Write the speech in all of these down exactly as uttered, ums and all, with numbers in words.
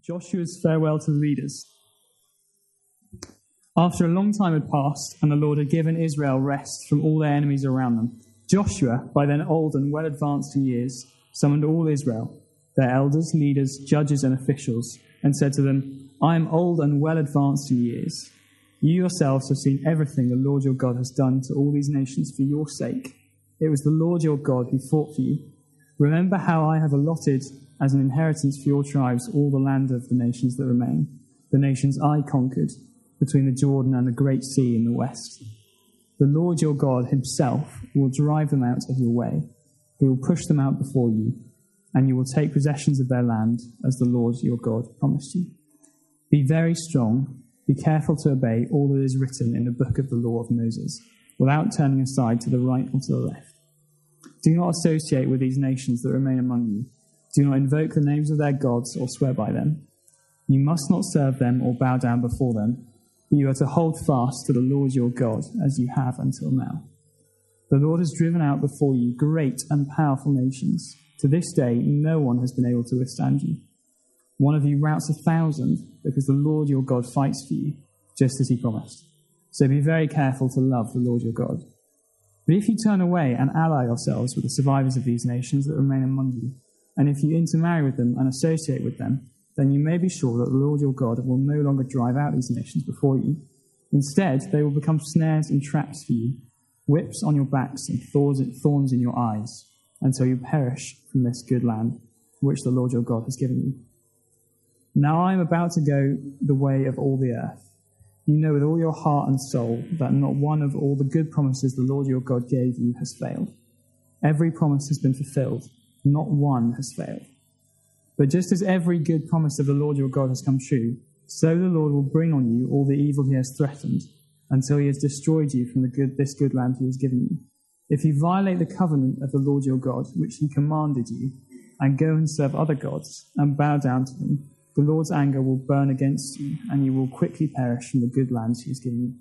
Joshua's farewell to the leaders. After a long time had passed, and the Lord had given Israel rest from all their enemies around them, Joshua, by then old and well advanced in years, summoned all Israel, their elders, leaders, judges, and officials, and said to them, I am old and well advanced in years. You yourselves have seen everything the Lord your God has done to all these nations for your sake. It was the Lord your God who fought for you. Remember how I have allotted as an inheritance for your tribes all the land of the nations that remain, the nations I conquered, between the Jordan and the great sea in the west. The Lord your God himself will drive them out of your way. He will push them out before you, and you will take possessions of their land as the Lord your God promised you. Be very strong, be careful to obey all that is written in the book of the law of Moses, without turning aside to the right or to the left. Do not associate with these nations that remain among you. Do not invoke the names of their gods or swear by them. You must not serve them or bow down before them, but you are to hold fast to the Lord your God, as you have until now. The Lord has driven out before you great and powerful nations. To this day, no one has been able to withstand you. One of you routs a thousand, because the Lord your God fights for you, just as he promised. So be very careful to love the Lord your God. But if you turn away and ally yourselves with the survivors of these nations that remain among you, and if you intermarry with them and associate with them, then you may be sure that the Lord your God will no longer drive out these nations before you. Instead, they will become snares and traps for you, whips on your backs and thorns in your eyes, until you perish from this good land which the Lord your God has given you. Now I am about to go the way of all the earth. You know with all your heart and soul that not one of all the good promises the Lord your God gave you has failed. Every promise has been fulfilled. Not one has failed. But just as every good promise of the Lord your God has come true, so the Lord will bring on you all the evil he has threatened, until he has destroyed you from the good, this good land he has given you. If you violate the covenant of the Lord your God, which he commanded you, and go and serve other gods, and bow down to them, the Lord's anger will burn against you, and you will quickly perish from the good lands he has given you.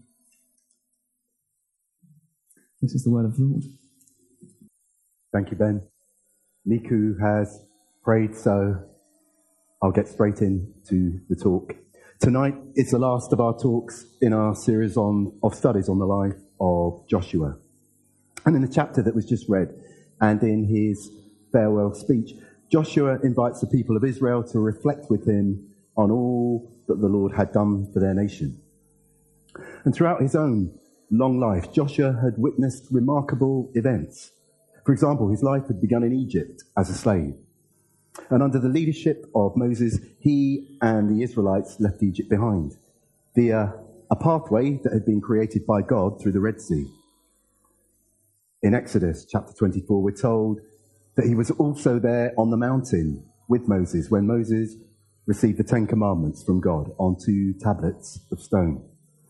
This is the word of the Lord. Thank you, Ben. Niku has prayed, so I'll get straight into the talk. Tonight is the last of our talks in our series on of studies on the life of Joshua. And in the chapter that was just read, and in his farewell speech, Joshua invites the people of Israel to reflect with him on all that the Lord had done for their nation. And throughout his own long life, Joshua had witnessed remarkable events. For example, his life had begun in Egypt as a slave. And under the leadership of Moses, he and the Israelites left Egypt behind via a pathway that had been created by God through the Red Sea. In Exodus chapter twenty-four, we're told that he was also there on the mountain with Moses when Moses received the Ten Commandments from God on two tablets of stone.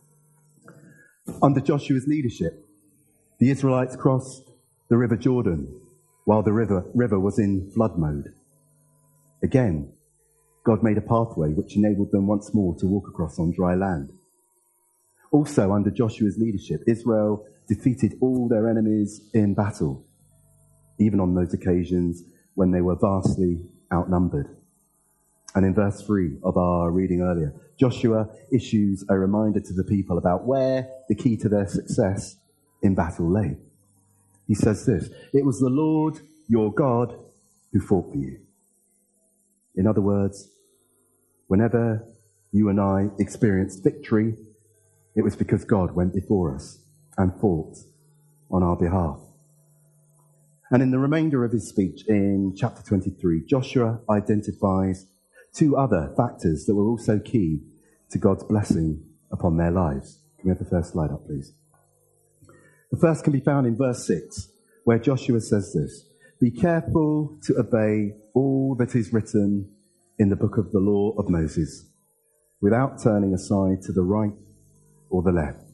Under Joshua's leadership, the Israelites crossed the River Jordan while the river, river was in flood mode. Again, God made a pathway which enabled them once more to walk across on dry land. Also, under Joshua's leadership, Israel defeated all their enemies in battle, even on those occasions when they were vastly outnumbered. And in verse three of our reading earlier, Joshua issues a reminder to the people about where the key to their success in battle lay. He says this, "It was the Lord your God who fought for you." In other words, whenever you and I experienced victory, it was because God went before us and fought on our behalf. And in the remainder of his speech in chapter twenty-three, Joshua identifies two other factors that were also key to God's blessing upon their lives. Can we have the first slide up, please? The first can be found in verse six, where Joshua says this, "Be careful to obey all that is written in the book of the law of Moses, without turning aside to the right or the left."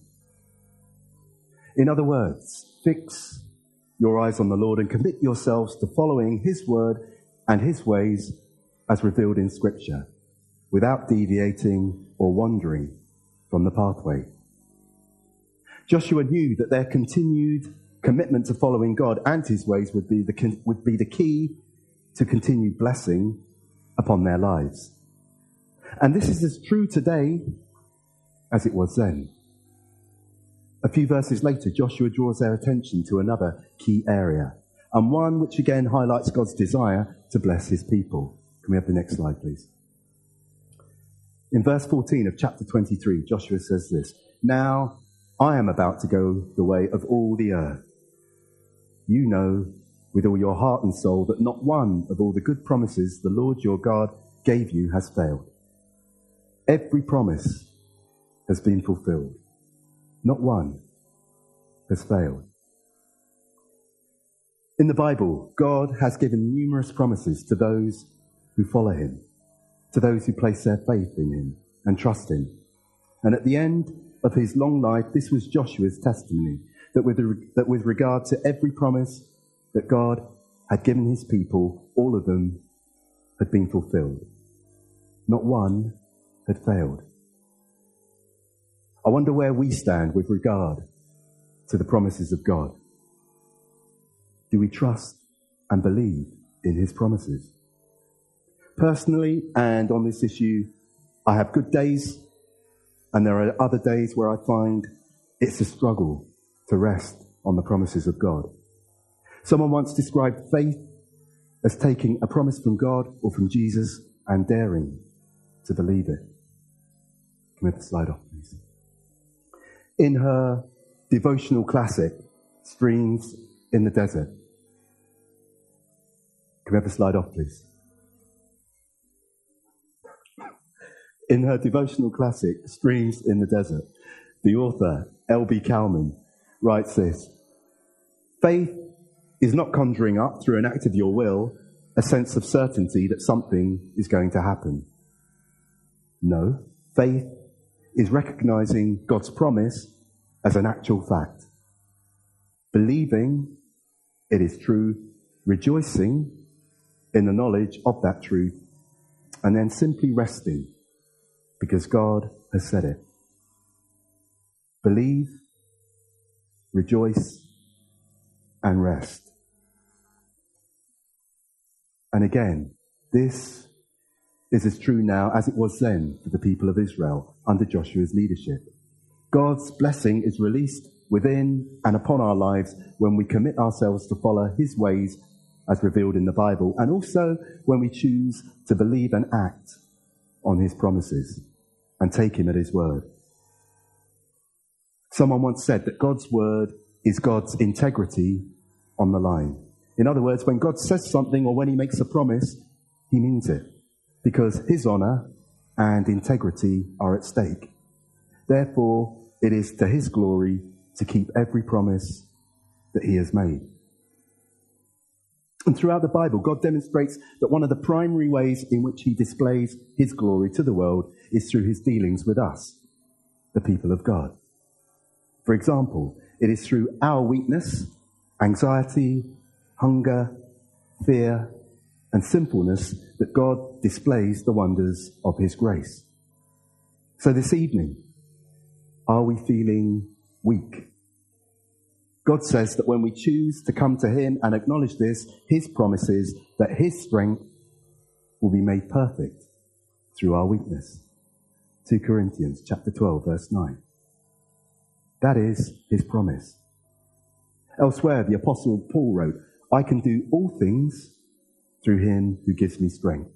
In other words, fix your eyes on the Lord and commit yourselves to following his word and his ways as revealed in Scripture, without deviating or wandering from the pathway. Joshua knew that their continued commitment to following God and his ways would be the, would be the key to continued blessing upon their lives. And this is as true today as it was then. A few verses later, Joshua draws their attention to another key area, and one which again highlights God's desire to bless his people. Can we have the next slide, please? In verse fourteen of chapter twenty-three, Joshua says this, "Now I am about to go the way of all the earth. You know with all your heart and soul that not one of all the good promises the Lord your God gave you has failed. Every promise has been fulfilled. Not one has failed." In the Bible, God has given numerous promises to those who follow him, to those who place their faith in him and trust him. And at the end of his long life, this was Joshua's testimony, that with, that with regard to every promise that God had given his people, all of them had been fulfilled. Not one had failed. I wonder where we stand with regard to the promises of God. Do we trust and believe in his promises? Personally, and on this issue, I have good days, and there are other days where I find it's a struggle to rest on the promises of God. Someone once described faith as taking a promise from God or from Jesus and daring to believe it. Can we have the slide off, please? In her devotional classic, Streams in the Desert. Can we have the slide off, please? In her devotional classic, Streams in the Desert, the author, L B Cowman, writes this: "Faith is not conjuring up through an act of your will a sense of certainty that something is going to happen. No, faith is recognizing God's promise as an actual fact, believing it is true, rejoicing in the knowledge of that truth, and then simply resting because God has said it. Believe, rejoice, and rest." And again, this is as true now as it was then for the people of Israel under Joshua's leadership. God's blessing is released within and upon our lives when we commit ourselves to follow his ways as revealed in the Bible, and also when we choose to believe and act on his promises and take him at his word. Someone once said that God's word is God's integrity on the line. In other words, when God says something or when he makes a promise, he means it, because his honor and integrity are at stake. Therefore, it is to his glory to keep every promise that he has made. And throughout the Bible, God demonstrates that one of the primary ways in which he displays his glory to the world is through his dealings with us, the people of God. For example, it is through our weakness, anxiety, hunger, fear, and sinfulness that God displays the wonders of his grace. So this evening, are we feeling weak? God says that when we choose to come to him and acknowledge this, his promises that his strength will be made perfect through our weakness. Second Corinthians chapter twelve, verse nine. That is his promise. Elsewhere, the Apostle Paul wrote, "I can do all things through him who gives me strength."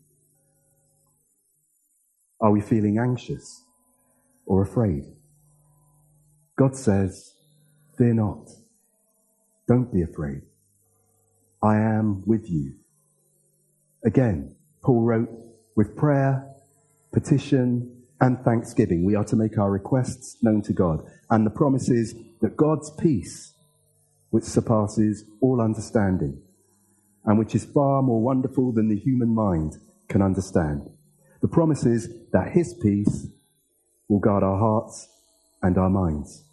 Are we feeling anxious or afraid? God says, "Fear not. Don't be afraid. I am with you." Again, Paul wrote, "With prayer, petition, and thanksgiving, we are to make our requests known to God." And the promise is that God's peace, which surpasses all understanding, and which is far more wonderful than the human mind can understand. The promise is that his peace will guard our hearts and our minds.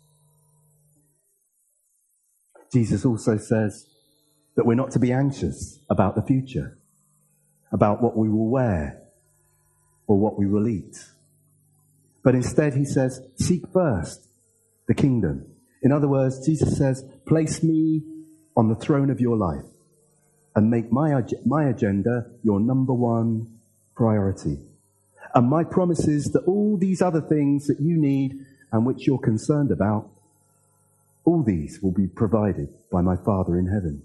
Jesus also says that we're not to be anxious about the future, about what we will wear or what we will eat. But instead, he says, seek first the kingdom. In other words, Jesus says, place me on the throne of your life and make my, my agenda your number one priority. And my promise is that all these other things that you need and which you're concerned about, all these will be provided by my Father in heaven.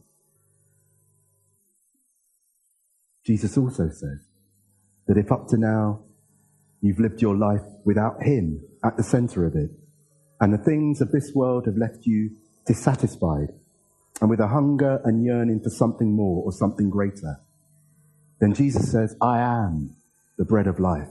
Jesus also says that if up to now you've lived your life without him at the centre of it, and the things of this world have left you dissatisfied and with a hunger and yearning for something more or something greater, then Jesus says, I am the bread of life.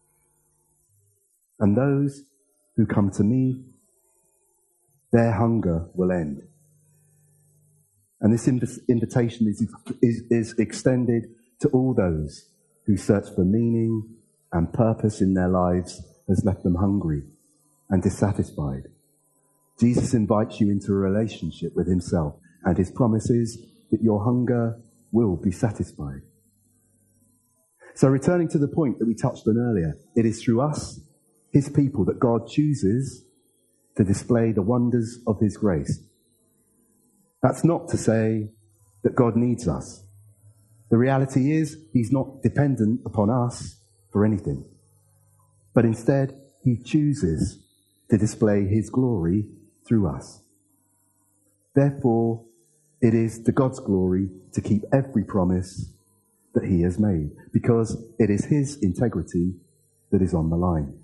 And those who come to me, their hunger will end. And this inv- invitation is, is, is extended to all those who search for meaning and purpose in their lives has left them hungry and dissatisfied. Jesus invites you into a relationship with himself, and his promise is that your hunger will be satisfied. So returning to the point that we touched on earlier, it is through us, his people, that God chooses to display the wonders of his grace. That's not to say that God needs us. The reality is he's not dependent upon us for anything, but instead he chooses to display his glory through us. Therefore, it is to God's glory to keep every promise that he has made, because it is his integrity that is on the line.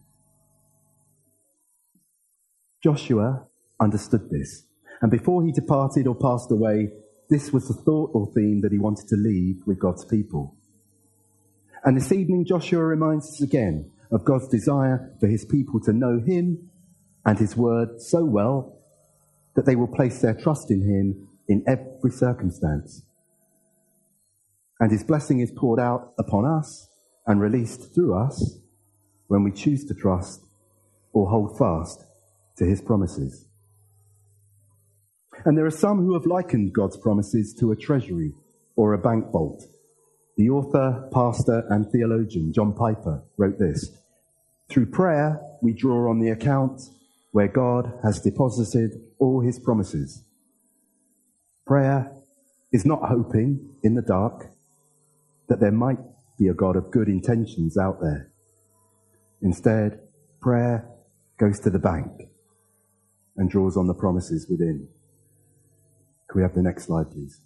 Joshua understood this, and before he departed or passed away, this was the thought or theme that he wanted to leave with God's people. And this evening, Joshua reminds us again of God's desire for his people to know him and his word so well that they will place their trust in him in every circumstance. And his blessing is poured out upon us and released through us when we choose to trust or hold fast to his promises. And there are some who have likened God's promises to a treasury or a bank vault. The author, pastor, and theologian John Piper wrote this: "Through prayer, we draw on the account where God has deposited all his promises. Prayer is not hoping in the dark that there might be a God of good intentions out there. Instead, prayer goes to the bank and draws on the promises within." Can we have the next slide, please?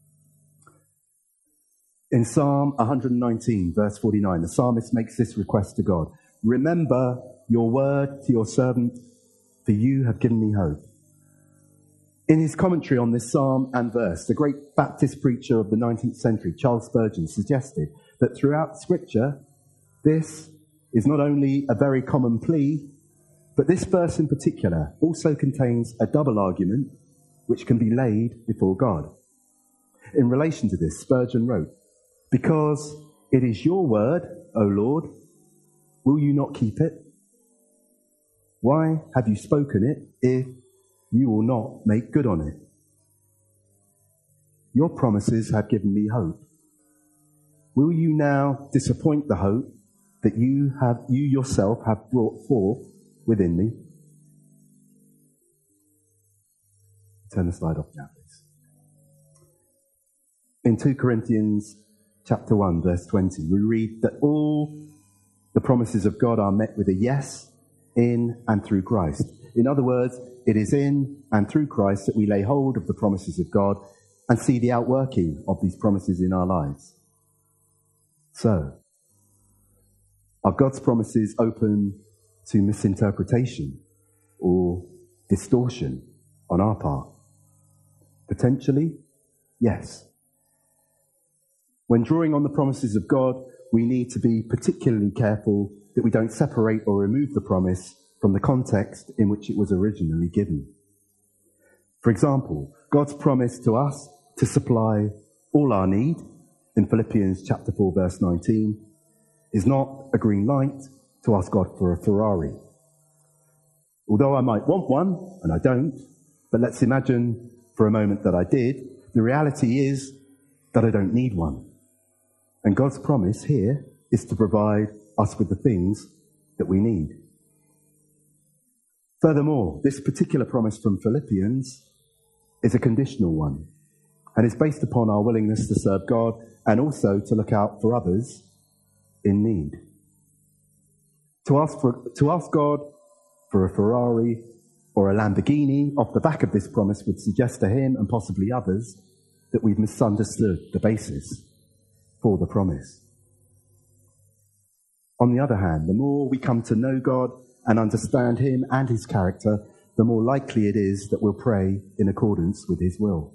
In Psalm one nineteen, verse forty-nine, the psalmist makes this request to God: "Remember your word to your servant, for you have given me hope." In his commentary on this psalm and verse, the great Baptist preacher of the nineteenth century, Charles Spurgeon, suggested that throughout Scripture, this is not only a very common plea, but this verse in particular also contains a double argument which can be laid before God. In relation to this, Spurgeon wrote, "Because it is your word, O Lord, will you not keep it? Why have you spoken it if you will not make good on it? Your promises have given me hope. Will you now disappoint the hope that you have, you yourself have brought forth within me?" Turn the slide off now, please. In Second Corinthians chapter one, verse twenty, we read that all the promises of God are met with a yes in and through Christ. In other words, it is in and through Christ that we lay hold of the promises of God and see the outworking of these promises in our lives. So, are God's promises open to misinterpretation or distortion on our part? Potentially, yes. When drawing on the promises of God, we need to be particularly careful that we don't separate or remove the promise from the context in which it was originally given. For example, God's promise to us to supply all our need in Philippians chapter four, verse nineteen, is not a green light to ask God for a Ferrari. Although I might want one, and I don't, but let's imagine for a moment that I did, the reality is that I don't need one. And God's promise here is to provide us with the things that we need. Furthermore, this particular promise from Philippians is a conditional one, and is based upon our willingness to serve God and also to look out for others in need. To ask, for, to ask God for a Ferrari or a Lamborghini off the back of this promise would suggest to him and possibly others that we've misunderstood the basis for the promise. On the other hand, the more we come to know God and understand him and his character, the more likely it is that we'll pray in accordance with his will.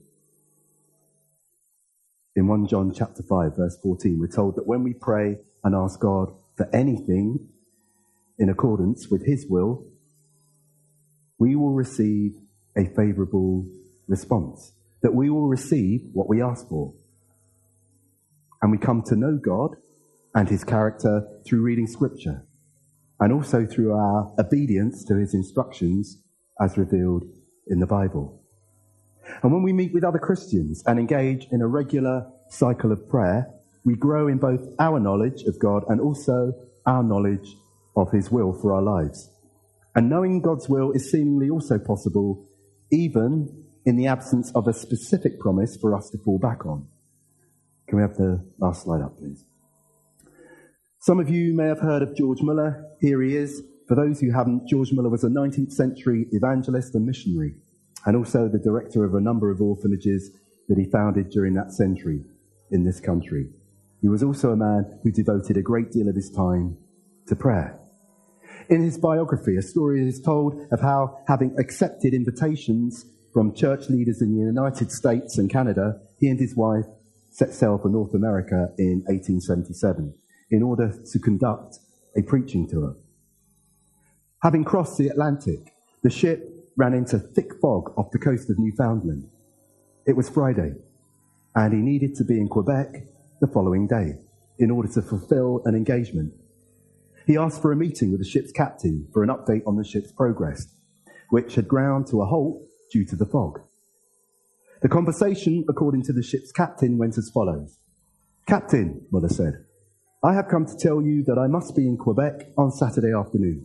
In First John chapter five, verse fourteen, we're told that when we pray and ask God for anything in accordance with his will, we will receive a favourable response, that we will receive what we ask for. And we come to know God and his character through reading scripture, and also through our obedience to his instructions as revealed in the Bible. And when we meet with other Christians and engage in a regular cycle of prayer, we grow in both our knowledge of God and also our knowledge of his will for our lives. And knowing God's will is seemingly also possible even in the absence of a specific promise for us to fall back on. Can we have the last slide up, please? Some of you may have heard of George Muller. Here he is. For those who haven't, George Muller was a nineteenth century evangelist and missionary, and also the director of a number of orphanages that he founded during that century in this country. He was also a man who devoted a great deal of his time to prayer. In his biography, a story is told of how, having accepted invitations from church leaders in the United States and Canada, he and his wife set sail for North America in eighteen seventy-seven in order to conduct a preaching tour. Having crossed the Atlantic, the ship ran into thick fog off the coast of Newfoundland. It was Friday, and he needed to be in Quebec the following day in order to fulfill an engagement. He asked for a meeting with the ship's captain for an update on the ship's progress, which had ground to a halt due to the fog. The conversation, according to the ship's captain, went as follows. "Captain," Muller said, "I have come to tell you that I must be in Quebec on Saturday afternoon."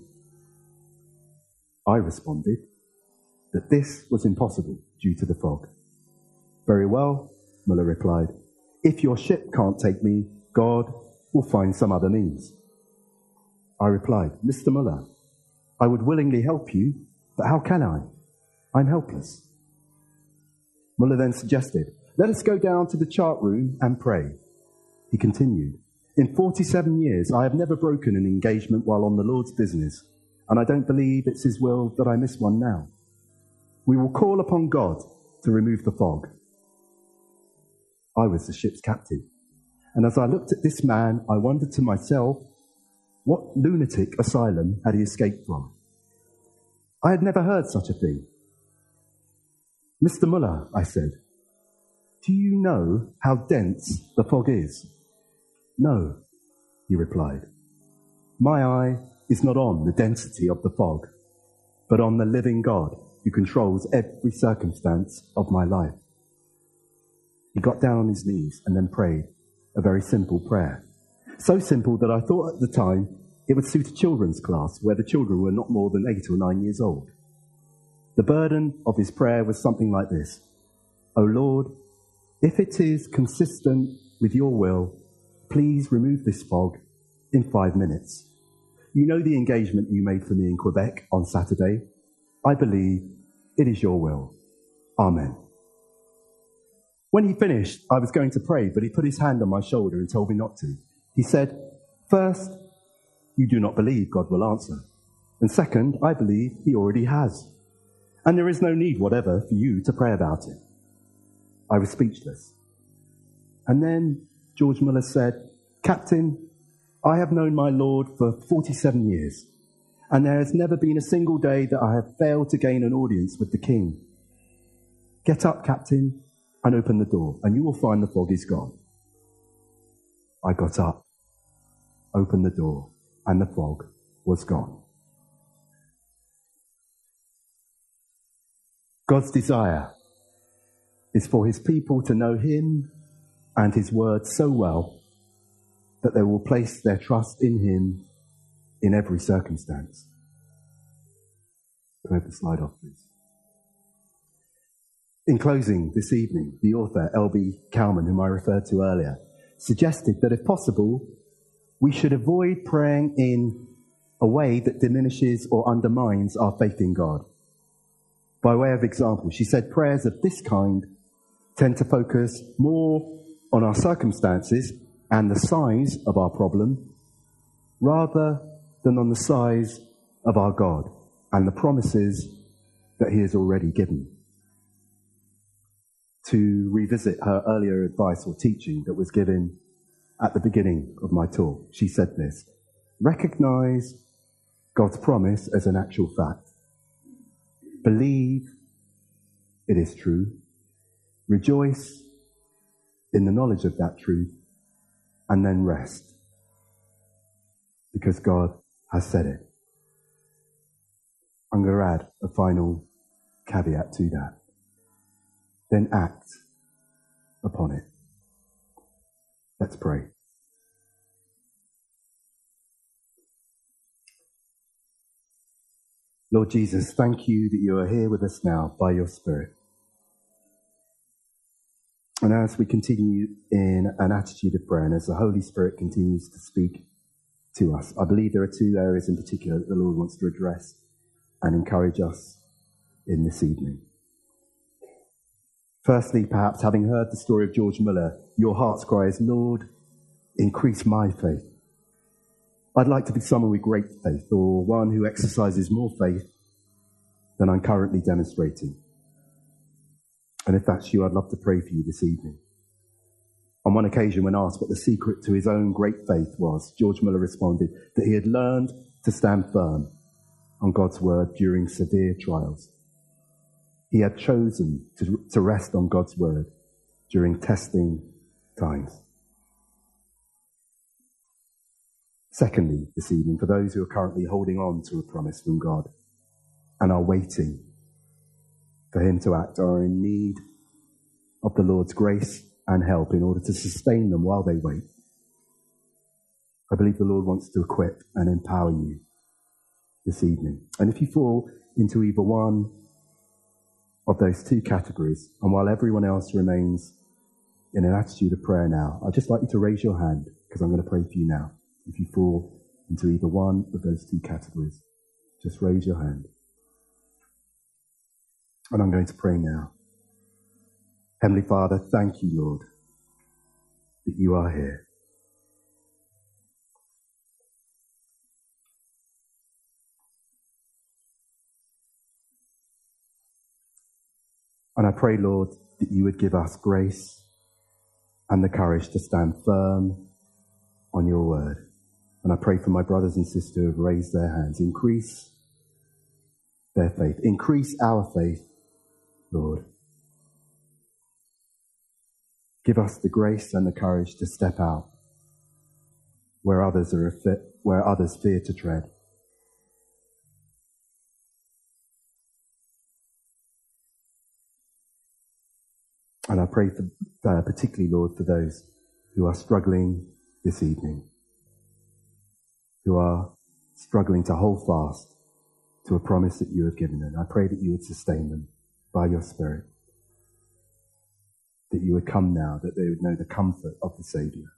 I responded that this was impossible due to the fog. "Very well," Muller replied. "If your ship can't take me, God will find some other means." I replied, "Mister Muller, I would willingly help you, but how can I? I'm helpless." Muller then suggested, "Let us go down to the chart room and pray." He continued, "In forty-seven years, I have never broken an engagement while on the Lord's business, and I don't believe it's his will that I miss one now. We will call upon God to remove the fog." I was the ship's captain, and as I looked at this man, I wondered to myself, what lunatic asylum had he escaped from? I had never heard such a thing. "Mister Muller," I said, "do you know how dense the fog is?" "No," he replied. "My eye is not on the density of the fog, but on the living God who controls every circumstance of my life." He got down on his knees and then prayed a very simple prayer. So simple that I thought at the time it would suit a children's class where the children were not more than eight or nine years old. The burden of his prayer was something like this. "O Lord, if it is consistent with your will, please remove this fog in five minutes. You know the engagement you made for me in Quebec on Saturday. I believe it is your will. Amen." When he finished, I was going to pray, but he put his hand on my shoulder and told me not to. He said, "First, you do not believe God will answer. And second, I believe he already has. And there is no need whatever for you to pray about it." I was speechless. And then George Muller said, "Captain, I have known my Lord for forty-seven years, and there has never been a single day that I have failed to gain an audience with the King. Get up, Captain, and open the door, and you will find the fog is gone." I got up, opened the door, and the fog was gone. God's desire is for his people to know him and his word so well that they will place their trust in him in every circumstance. Can I have the slide off, please? In closing this evening, the author, L B Cowman, whom I referred to earlier, suggested that if possible, we should avoid praying in a way that diminishes or undermines our faith in God. By way of example, she said prayers of this kind tend to focus more on our circumstances and the size of our problem rather than on the size of our God and the promises that he has already given. To revisit her earlier advice or teaching that was given at the beginning of my talk, she said this: recognize God's promise as an actual fact. Believe it is true. Rejoice in the knowledge of that truth, and then rest, because God has said it. I'm going to add a final caveat to that. Then act upon it. Let's pray. Lord Jesus, thank you that you are here with us now by your Spirit. And as we continue in an attitude of prayer, and as the Holy Spirit continues to speak to us, I believe there are two areas in particular that the Lord wants to address and encourage us in this evening. Firstly, perhaps having heard the story of George Muller, your heart's cry is, Lord, increase my faith. I'd like to be someone with great faith, or one who exercises more faith than I'm currently demonstrating. And if that's you, I'd love to pray for you this evening. On one occasion, when asked what the secret to his own great faith was, George Muller responded that he had learned to stand firm on God's word during severe trials. He had chosen to, to rest on God's word during testing times. Secondly, this evening, for those who are currently holding on to a promise from God and are waiting for him to act, are in need of the Lord's grace and help in order to sustain them while they wait, I believe the Lord wants to equip and empower you this evening. And if you fall into either one of those two categories, and while everyone else remains in an attitude of prayer now, I'd just like you to raise your hand, because I'm going to pray for you now. If you fall into either one of those two categories, just raise your hand. And I'm going to pray now. Heavenly Father, thank you, Lord, that you are here. And I pray, Lord, that you would give us grace and the courage to stand firm on your word. And I pray for my brothers and sisters who have raised their hands. Increase their faith. Increase our faith, Lord. Give us the grace and the courage to step out where others are fit, where others fear to tread. And I pray for, uh, particularly, Lord, for those who are struggling this evening, who are struggling to hold fast to a promise that you have given them. I pray that you would sustain them by your Spirit, that you would come now, that they would know the comfort of the Saviour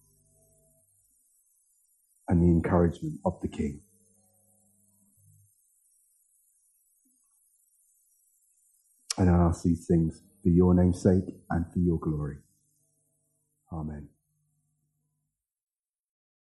and the encouragement of the King. And I ask these things for your name's sake and for your glory. Amen.